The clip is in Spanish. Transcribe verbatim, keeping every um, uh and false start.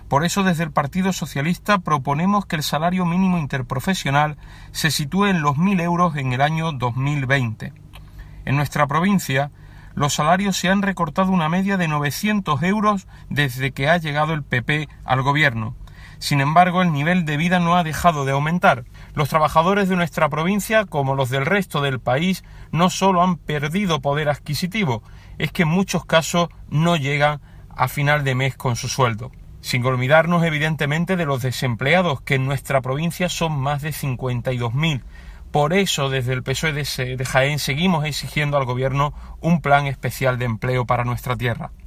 Por eso desde el Partido Socialista proponemos que el salario mínimo interprofesional se sitúe en los mil euros en el año dos mil veinte. En nuestra provincia, los salarios se han recortado una media de novecientos euros desde que ha llegado el P P al gobierno. Sin embargo, el nivel de vida no ha dejado de aumentar. Los trabajadores de nuestra provincia, como los del resto del país, no solo han perdido poder adquisitivo, es que en muchos casos no llegan a final de mes con su sueldo. Sin olvidarnos, evidentemente, de los desempleados, que en nuestra provincia son más de cincuenta y dos mil. Por eso, desde el P S O E de Jaén seguimos exigiendo al Gobierno un plan especial de empleo para nuestra tierra.